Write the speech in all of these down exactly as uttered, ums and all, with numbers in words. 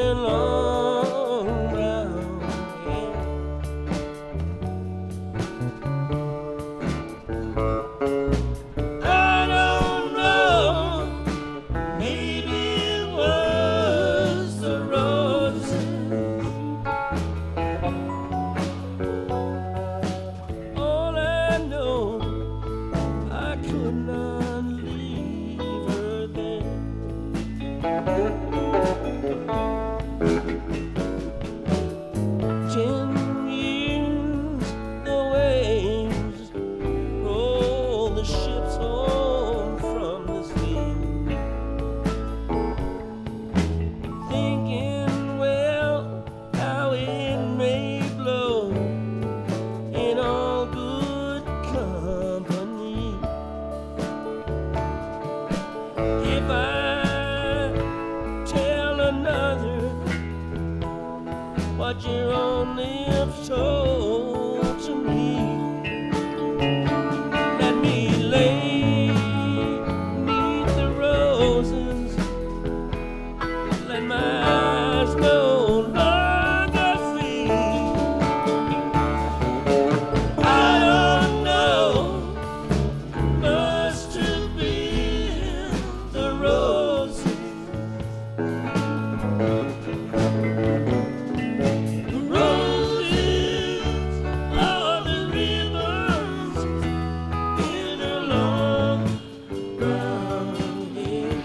long brown hair. I don't know, maybe it was the roses. All I know, I could not leave her there. Ten years the waves roll the ships home from the sea, thinking, well, how it may blow in all good company. If I tell another what your own lips told to me, let me lay neath the roses, let my eyes no longer feel. I don't know, must have been the roses. The roses are the ribbons in a long brown hair.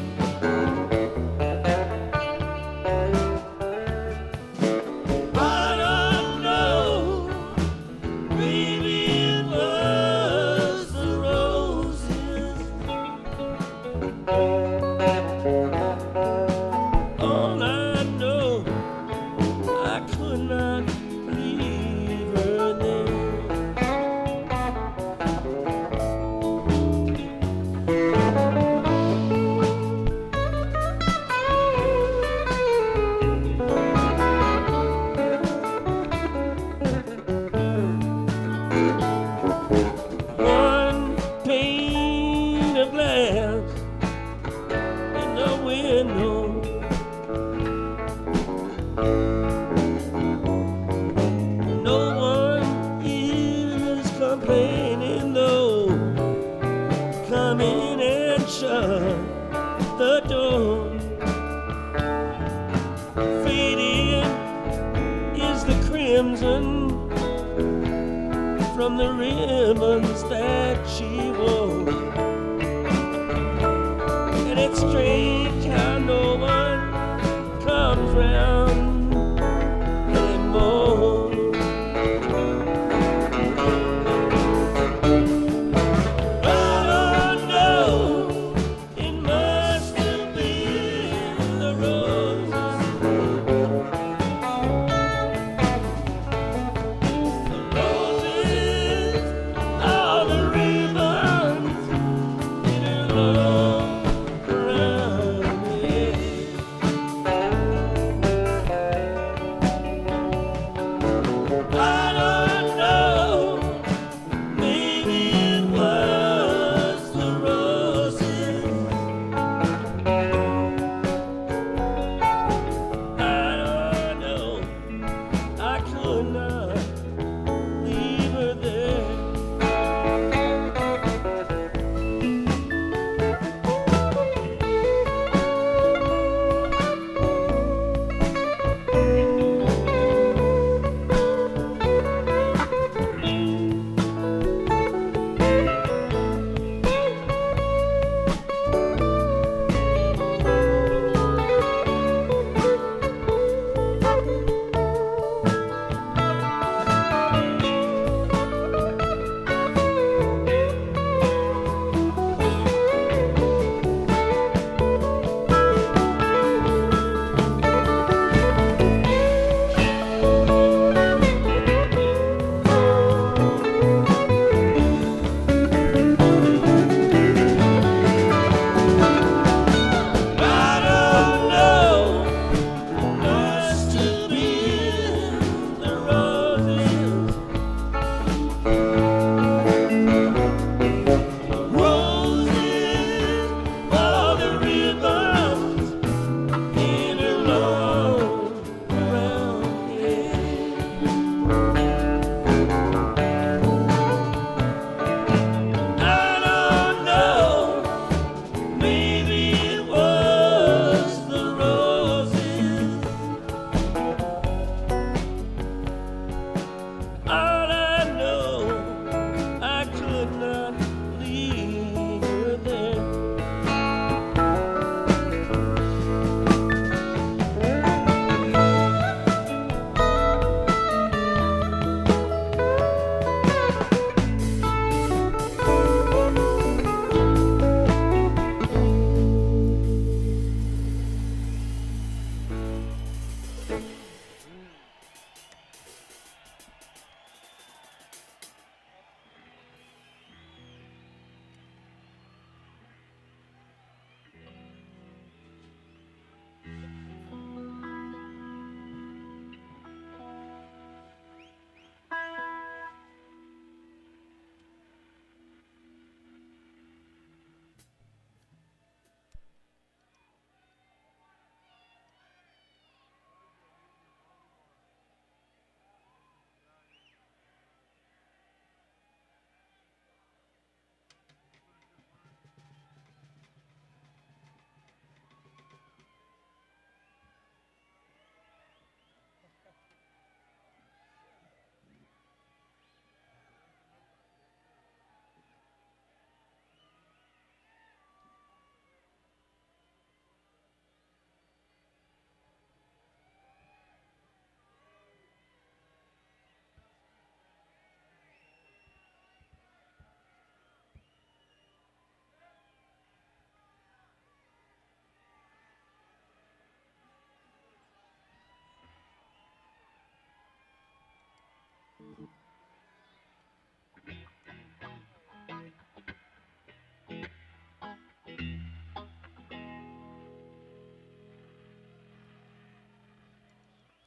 I don't know, maybe it was the roses. All I know, I could not leave her there. One pane of glass in the window, no one is complaining though. Come in and shut the door. Fading is the crimson from the ribbons that she wore. And it's strange how no one comes round